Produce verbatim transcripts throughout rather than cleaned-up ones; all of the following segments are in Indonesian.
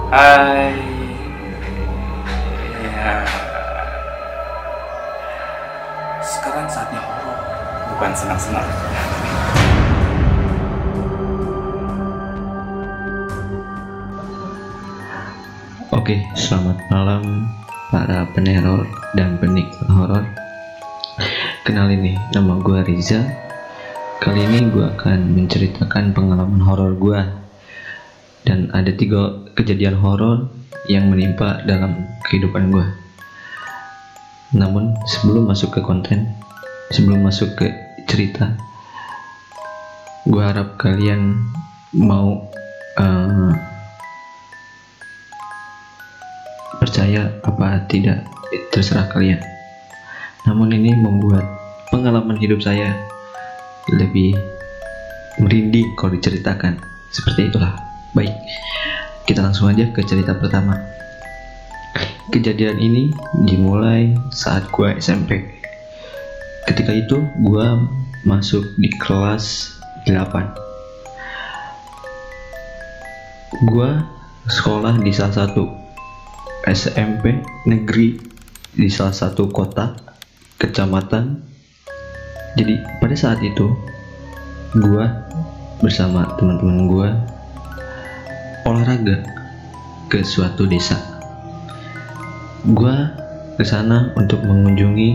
Hai, ya. Sekarang saatnya horor, bukan senang-senang. Oke, selamat malam para peneror dan penikmat horor. Kenalin nih, nama gue Riza. Kali ini gue akan menceritakan pengalaman horor gue. Dan ada tiga kejadian horor yang menimpa dalam kehidupan gue. Namun sebelum masuk ke konten, sebelum masuk ke cerita, gue harap kalian mau uh, percaya apa tidak, terserah kalian. Namun ini membuat pengalaman hidup saya lebih merinding kalau diceritakan. Seperti itulah. Baik, kita langsung aja ke cerita pertama. Kejadian ini dimulai saat gue S M P. Ketika itu gue masuk di kelas delapan. Gue sekolah di salah satu S M P negeri di salah satu kota, kecamatan. Jadi pada saat itu gue bersama teman-teman gue olahraga ke suatu desa. Gua kesana untuk mengunjungi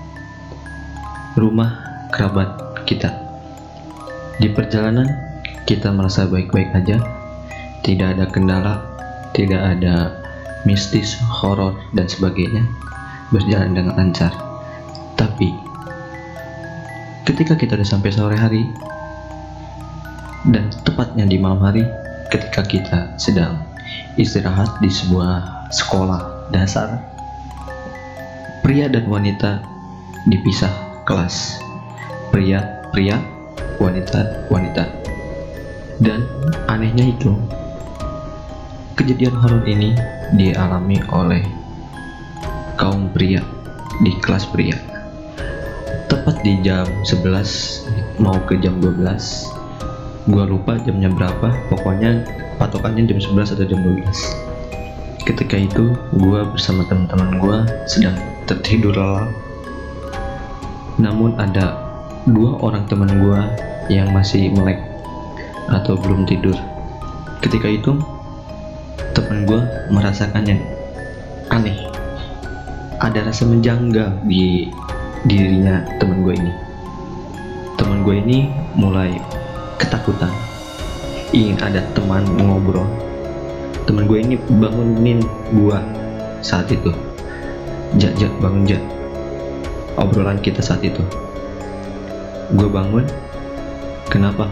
rumah kerabat kita. Di perjalanan kita merasa baik-baik aja, tidak ada kendala, tidak ada mistis, horor dan sebagainya, berjalan dengan lancar. Tapi ketika kita udah sampai sore hari dan tepatnya di malam hari, ketika kita sedang istirahat di sebuah sekolah dasar, pria dan wanita dipisah kelas. Pria, pria, wanita, wanita. Dan anehnya itu, kejadian horor ini dialami oleh kaum pria di kelas pria. Tepat di jam sebelas mau ke jam dua belas. Gua lupa jamnya berapa, pokoknya patokannya jam sebelas atau jam dua belas. Ketika itu gua bersama teman-teman gua sedang tertidur lelap. Namun ada dua orang teman gua yang masih melek atau belum tidur. Ketika itu teman gua merasakan yang aneh. Ada rasa menjanggal di dirinya teman gua ini. Teman gua ini mulai ketakutan, ingin ada teman ngobrol. Temen gue ini bangunin gue saat itu. Jak, jak, bangun jak. Obrolan kita saat itu. Gue bangun. Kenapa?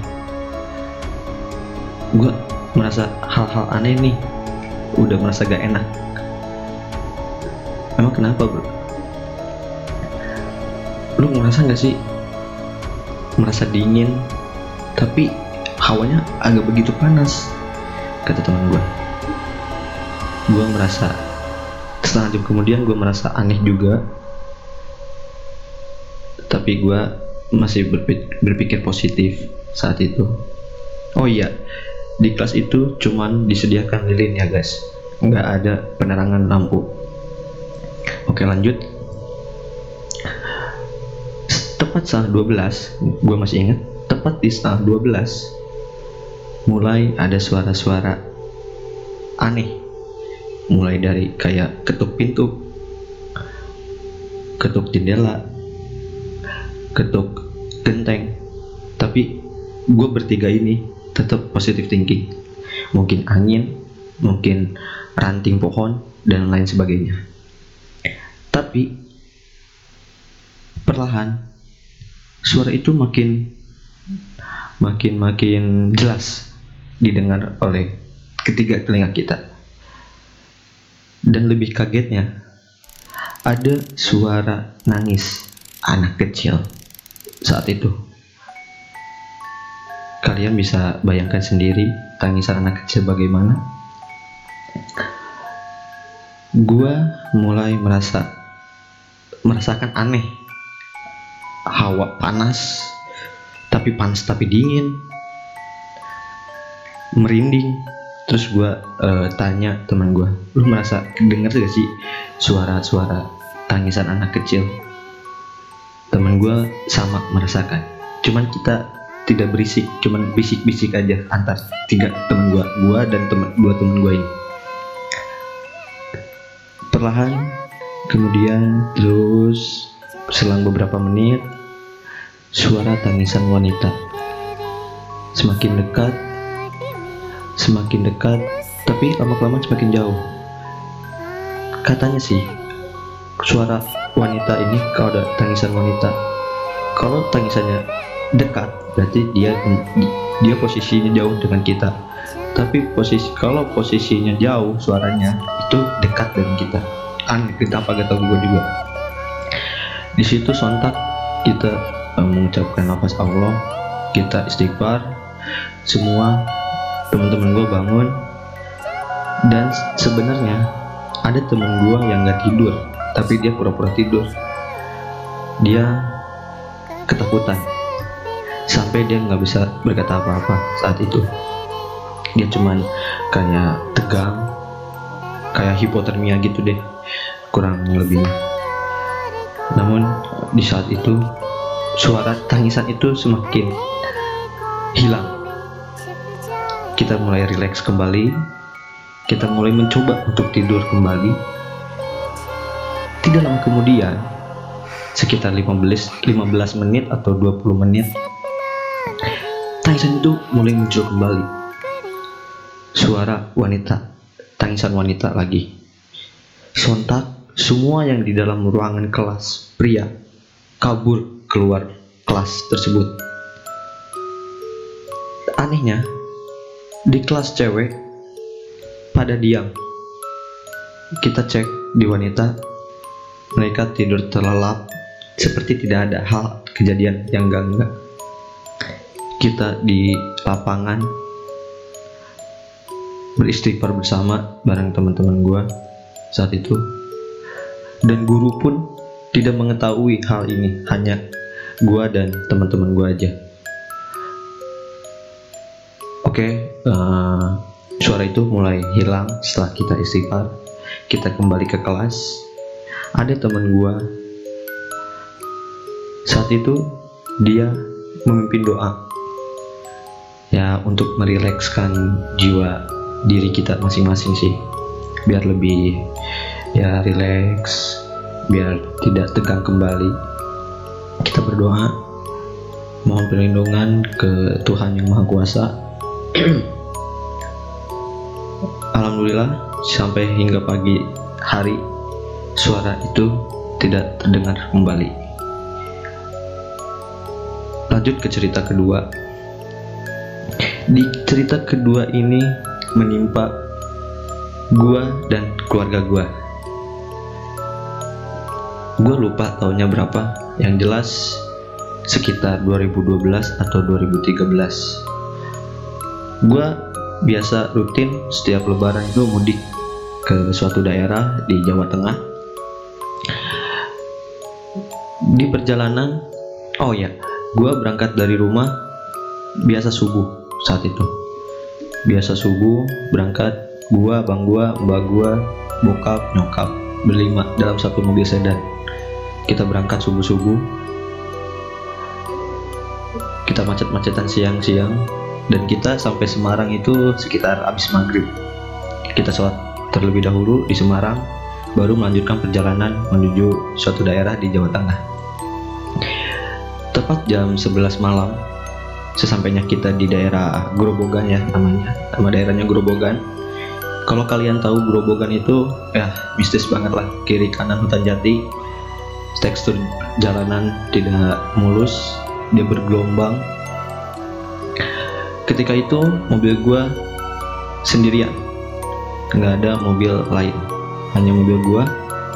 Gue merasa hal-hal aneh nih. Udah merasa gak enak. Emang kenapa, bro? Lu ngerasa gak sih merasa dingin, tapi hawanya agak begitu panas, kata teman gue. Gue merasa setengah jam kemudian gue merasa aneh juga, tapi gue masih berpikir, berpikir positif saat itu. Oh iya, di kelas itu cuman disediakan lilin ya guys, nggak ada penerangan lampu. Oke, lanjut. Tepat saat dua belas, gue masih ingat, tepat di setengah dua belas mulai ada suara-suara aneh, mulai dari kayak ketuk pintu, ketuk jendela, ketuk genteng. Tapi gue bertiga ini tetap positive thinking. Mungkin angin, mungkin ranting pohon dan lain sebagainya. Tapi perlahan suara itu makin makin makin jelas didengar oleh ketiga telinga kita. Dan lebih kagetnya, ada suara nangis anak kecil saat itu. Kalian bisa bayangkan sendiri tangisan anak kecil bagaimana. Gua mulai merasa merasakan aneh. Hawa panas, tapi panas tapi dingin. Merinding, Terus gue uh, tanya teman gue, lu merasa denger gak sih suara-suara tangisan anak kecil? Teman gue sama merasakan, cuman kita tidak berisik, cuman bisik-bisik aja antar tiga teman gue, gue dan teman dua teman gue ini. Perlahan kemudian terus selang beberapa menit, suara tangisan wanita semakin dekat, semakin dekat, tapi lama-kelamaan semakin jauh. Katanya sih, suara wanita ini, kalau ada tangisan wanita, kalau tangisannya dekat, berarti dia dia posisinya jauh dengan kita. Tapi posisi kalau posisinya jauh, suaranya itu dekat dengan kita. Aneh, kita apa gak tahu gue juga. Di situ sontak kita um, mengucapkan nafas Allah, kita istighfar, semua teman-teman gue bangun. Dan sebenarnya ada teman gue yang nggak tidur, tapi dia pura-pura tidur. Dia ketakutan sampai dia nggak bisa berkata apa-apa saat itu. Dia cuman kayak tegang, kayak hipotermia gitu deh, kurang lebihnya. Namun di saat itu suara tangisan itu semakin hilang. Kita mulai rileks kembali, kita mulai mencoba untuk tidur kembali. Tidak lama kemudian, sekitar lima belas menit atau dua puluh menit, tangisan itu mulai muncul kembali. Suara wanita, tangisan wanita lagi. Sontak semua yang di dalam ruangan kelas pria kabur keluar kelas tersebut. Anehnya, di kelas cewek pada diam. Kita cek di wanita, mereka tidur terlelap seperti tidak ada hal kejadian yang enggak-enggak. Kita di lapangan beristighfar bersama bareng teman-teman gue saat itu, dan guru pun tidak mengetahui hal ini, hanya gue dan teman-teman gue aja. Oke, okay, uh, suara itu mulai hilang setelah kita istighfar. Kita kembali ke kelas. Ada teman gue saat itu, dia memimpin doa ya untuk merilekskan jiwa diri kita masing-masing sih, biar lebih ya rileks, biar tidak tegang kembali. Kita berdoa mohon perlindungan ke Tuhan yang Maha Kuasa. Alhamdulillah sampai hingga pagi hari suara itu tidak terdengar kembali. Lanjut ke cerita kedua. Di cerita kedua ini menimpa gua dan keluarga gua. Gua lupa tahunnya berapa, yang jelas sekitar dua ribu dua belas atau dua ribu tiga belas. Gua biasa rutin setiap lebaran itu mudik ke suatu daerah di Jawa Tengah. Di perjalanan, oh ya, gua berangkat dari rumah biasa subuh saat itu. Biasa subuh berangkat, gua, abang gua, mbak gua, bokap, nyokap, berlima dalam satu mobil sedan. Kita berangkat subuh-subuh. Kita macet-macetan siang-siang, dan kita sampai Semarang itu sekitar habis maghrib. Kita sholat terlebih dahulu di Semarang, baru melanjutkan perjalanan menuju suatu daerah di Jawa Tengah. Tepat jam sebelas malam, sesampainya kita di daerah Grobogan ya namanya, nama daerahnya Grobogan. Kalau kalian tahu Grobogan itu ya mistis banget lah, kiri kanan hutan jati, tekstur jalanan tidak mulus, dia bergelombang. Ketika itu mobil gua sendirian, nggak ada mobil lain, hanya mobil gua.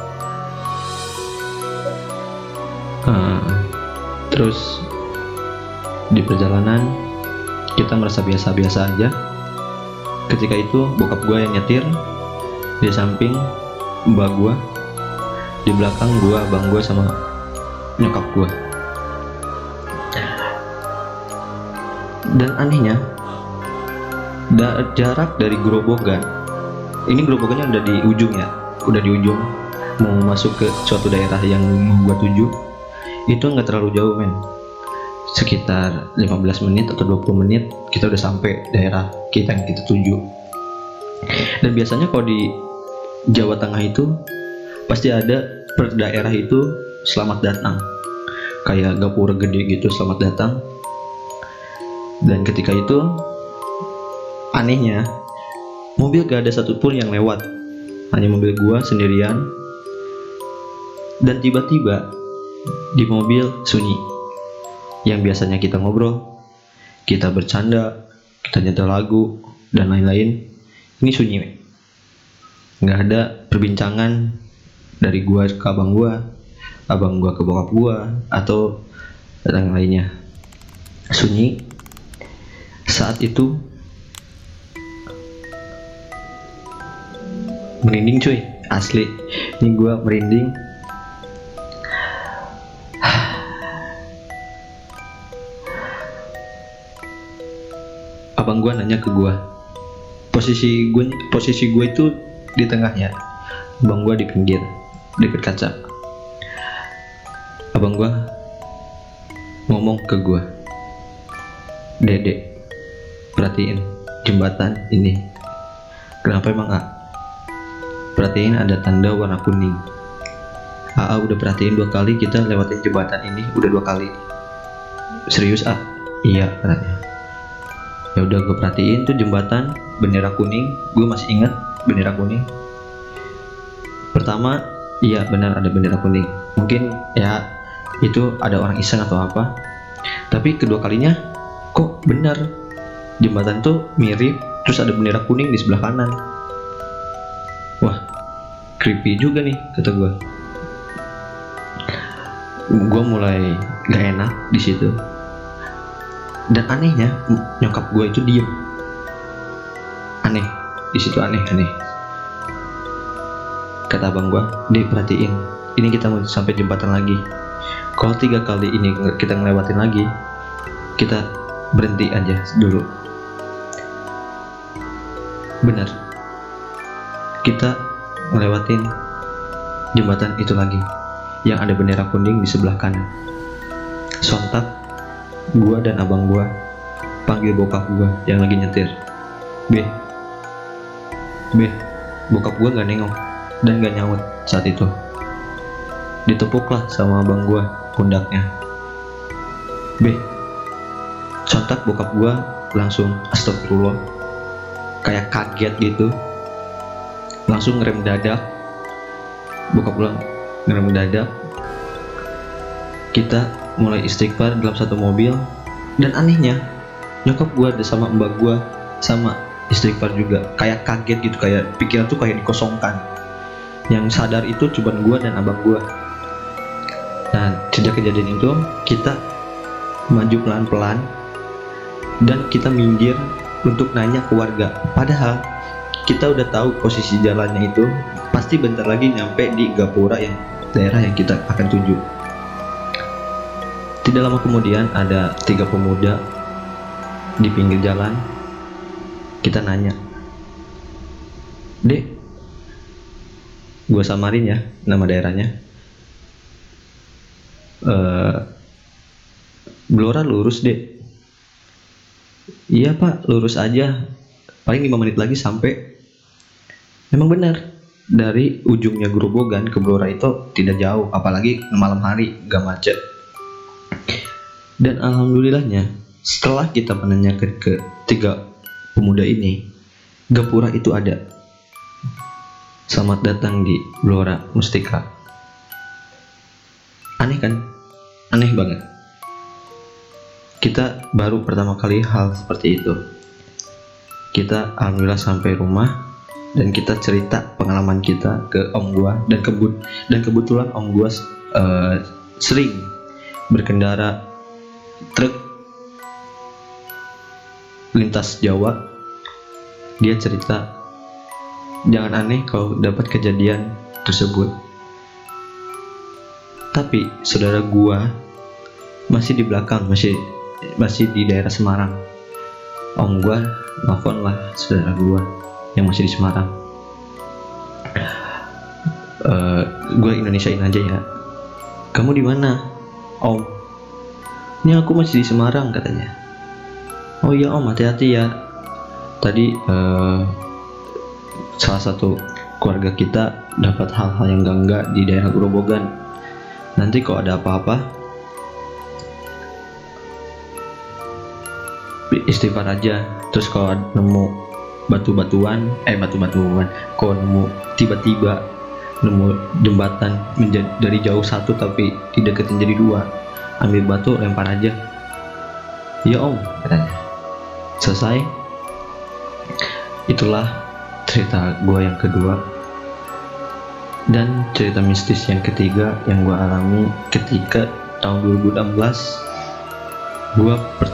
Uh, terus di perjalanan kita merasa biasa-biasa aja. Ketika itu bokap gua yang nyetir, di samping mbak gua, di belakang gua, abang gua sama nyokap gua. Dan anehnya Da- jarak dari Grobogan, ini Grobogannya udah di ujung ya, udah di ujung mau masuk ke suatu daerah yang mau gua tuju, itu nggak terlalu jauh men, sekitar lima belas menit atau dua puluh menit kita udah sampai daerah kita yang kita tuju. Dan biasanya kalau di Jawa Tengah itu pasti ada per daerah itu selamat datang, kayak gapura gede gitu, selamat datang. Dan ketika itu anehnya mobil gak ada satupun yang lewat, hanya mobil gua sendirian. Dan tiba-tiba di mobil sunyi. Yang biasanya kita ngobrol, kita bercanda, kita nyetel lagu dan lain-lain, ini sunyi. Nggak ada perbincangan dari gua ke abang gua, abang gua ke bokap gua, atau yang lainnya. Sunyi. Saat itu merinding cuy, asli. Ini gua merinding. Abang gua nanya ke gua. Posisi gue posisi gue itu di tengahnya. Abang gua di pinggir, dekat kaca. Abang gua ngomong ke gua, "Dede, perhatiin jembatan ini. Kenapa emang, A? Perhatiin ada tanda warna kuning. A A udah perhatiin dua kali kita lewatin jembatan ini, udah dua kali." "Serius, A?" "Iya," katanya. Ya udah gue perhatiin tuh jembatan bendera kuning, gue masih ingat bendera kuning. Pertama, iya benar ada bendera kuning. Mungkin ya itu ada orang iseng atau apa. Tapi kedua kalinya kok benar jembatan tuh mirip, terus ada bendera kuning di sebelah kanan. Wah, creepy juga nih, kata gue. Gue mulai gak enak di situ. Dan anehnya nyokap gue itu diem. Aneh, di situ aneh aneh. Kata abang gue, "Dek, perhatiin, ini kita mau sampai jembatan lagi. Kalau tiga kali ini kita ngelewatin lagi, kita berhenti aja dulu." Benar, kita ngelewatin jembatan itu lagi, yang ada bendera kuning di sebelah kanan. Sontak gua dan abang gua panggil bokap gua yang lagi nyetir. "Be, be." Bokap gua nggak nengok dan nggak nyaut saat itu. Ditepuklah sama abang gua pundaknya. "Be." Sontak bokap gua langsung astagfirullah, kayak kaget gitu, langsung ngerem dadak. Bokap gua ngerem dadak. Kita mulai istighfar dalam satu mobil. Dan anehnya nyokap gua sama mbak gua sama istighfar juga, kayak kaget gitu, kayak pikiran tuh kayak dikosongkan. Yang sadar itu cuma gua dan abang gua. Nah, sejak kejadian itu kita maju pelan-pelan dan kita minggir untuk nanya ke warga. Padahal kita udah tahu posisi jalannya itu pasti bentar lagi nyampe di Gapura, yang daerah yang kita akan tuju. Tidak lama kemudian ada tiga pemuda di pinggir jalan. Kita nanya, "Dek," gue samarin ya nama daerahnya, e, "Blora lurus, Dek." "Iya Pak, lurus aja, paling lima menit lagi sampai." Memang benar, dari ujungnya Grobogan ke Blora itu tidak jauh, apalagi malam hari, gak macet. Dan alhamdulillahnya setelah kita menanyakan ke tiga pemuda ini, Gapura itu ada. Selamat datang di Blora Mustika. Aneh kan? Aneh banget. Kita baru pertama kali hal seperti itu. Kita alhamdulillah sampai rumah dan kita cerita pengalaman kita ke om gua, dan kebut dan kebetulan om gua uh, sering berkendara truk lintas Jawa. Dia cerita, jangan aneh kalau dapat kejadian tersebut. Tapi saudara gua masih di belakang, masih masih di daerah Semarang. Om gua nelfon lah saudara gue yang masih di Semarang. Uh, gue Indonesiain aja ya. Kamu di mana, Om? Ini aku masih di Semarang katanya. Oh iya Om, hati-hati ya. Tadi uh, salah satu keluarga kita dapat hal-hal yang enggak-enggak di daerah Grobogan. Nanti kalau ada apa-apa istighfar aja. Terus kalau nemu batu-batuan, eh batu-batuan, kalau nemu tiba-tiba nemu jembatan menjadi dari jauh satu tapi dideketin jadi dua, ambil batu lempar aja. Iya Om, katanya. Selesai. Itulah cerita gue yang kedua. Dan cerita mistis yang ketiga yang gue alami ketika tahun dua ribu enam belas gue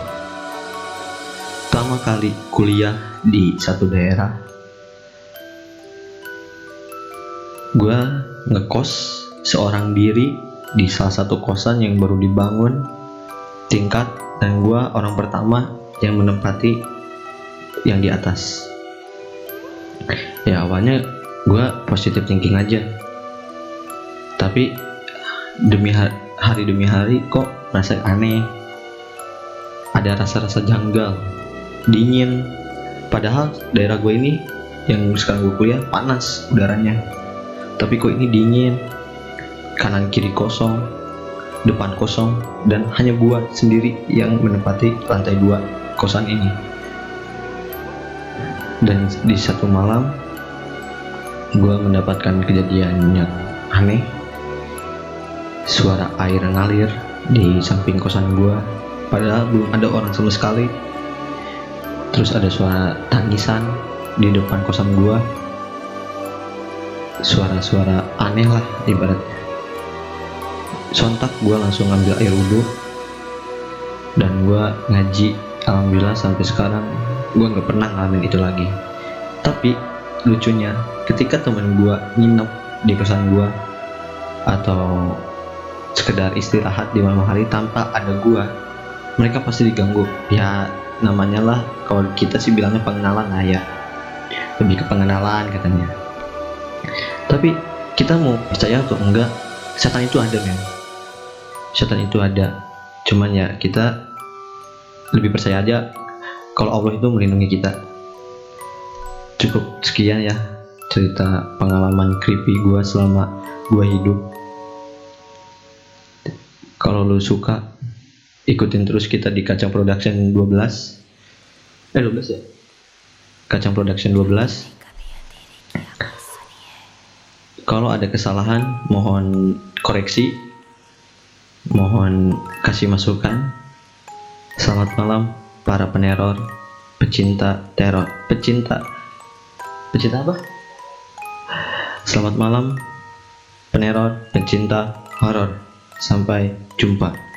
pertama kali kuliah di satu daerah. Gue ngekos seorang diri di salah satu kosan yang baru dibangun tingkat, dan gue orang pertama yang menempati yang di atas. Ya awalnya gue positive thinking aja, tapi demi hari, hari demi hari kok merasa aneh, ada rasa-rasa janggal, dingin. Padahal daerah gue ini yang sekarang gue kuliah panas udaranya, tapi kok ini dingin. Kanan kiri kosong, depan kosong, dan hanya gua sendiri yang menempati lantai dua kosan ini. Dan di satu malam gua mendapatkan kejadian yang aneh. Suara air ngalir di samping kosan gua, padahal belum ada orang sama sekali. Terus ada suara tangisan di depan kosan gua. Suara-suara aneh lah ibaratnya. Sontak gue langsung ambil air wudhu dan gue ngaji. Alhamdulillah sampai sekarang gue nggak pernah ngalamin itu lagi. Tapi lucunya ketika temen gue nginep di kosan gue atau sekedar istirahat di malam hari tanpa ada gue, mereka pasti diganggu. Ya namanya lah, kalau kita sih bilangnya pengenalan lah ya, lebih ke pengenalan katanya. Tapi kita mau percaya atau enggak, setan itu ada men. Setan itu ada. Cuman ya kita lebih percaya aja kalau Allah itu melindungi kita. Cukup sekian ya cerita pengalaman creepy gue selama gue hidup. Kalau lu suka, ikutin terus kita di Kacang Production dua belas. Eh dua belas ya? Kacang Production dua belas. Kalau ada kesalahan, mohon koreksi, mohon kasih masukan. Selamat malam para peneror, pecinta teror, pecinta, pecinta apa? Selamat malam peneror, pecinta horor. Sampai jumpa.